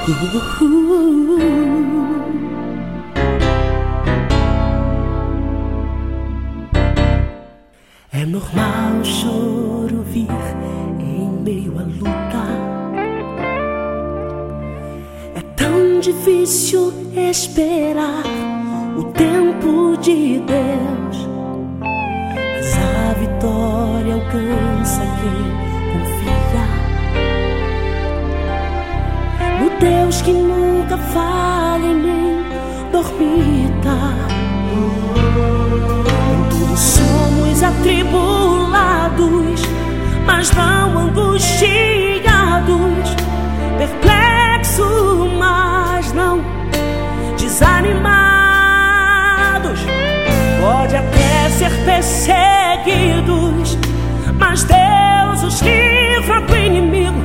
É normal o choro vir em meio à luta. É tão difícil esperar o tempo de Deus, mas a vitória alcança quem confia no Deus que nunca falha e nem dormita. Somos atribulados, mas não angustiados, perplexos, mas não desanimados. Pode até ser perseguidos, mas Deus os livra do inimigo.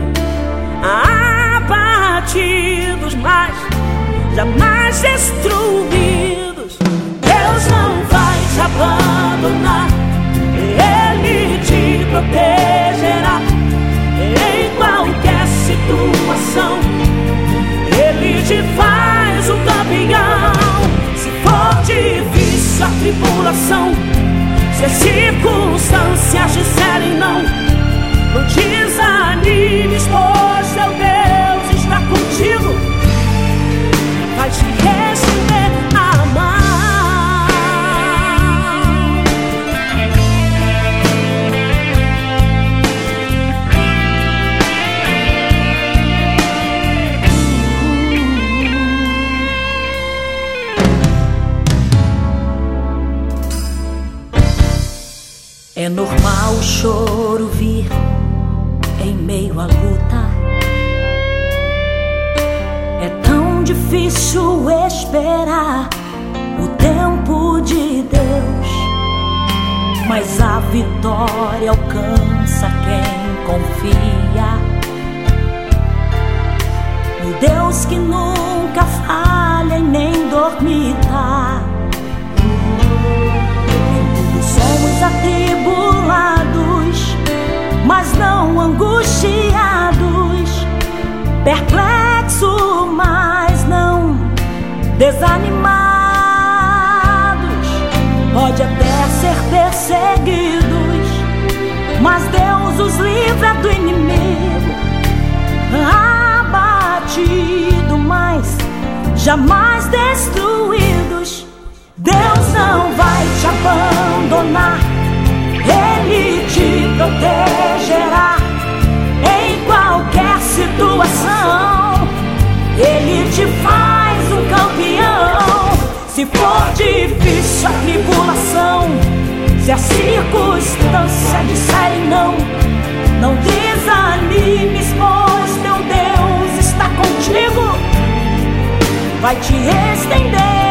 Abatidos, mas jamais destruídos. Deus não vai te abandonar, Ele te protegerá em qualquer situação. Ele te faz um campeão. Se for difícil a tribulação, se as circunstâncias disserem não, não desanimes, pois teu Deus está contigo. Vai te estender a mão. É normal o choro vir em meio à luta. É tão difícil esperar o tempo de Deus, mas a vitória alcança quem confia no Deus que nunca falha e nem dormita. Somos atribulados, mas não angustiados, perplexos, mas não desanimados. Pode até ser perseguidos, mas Deus os livra do inimigo. Abatidos, mas jamais destruídos. Deus não vai te abandonar, Ele te protegerá em qualquer situação. Ele te faz um campeão. Se for difícil a tribulação, se a circunstância disser não, não desanimes, pois teu Deus está contigo. Vai te estender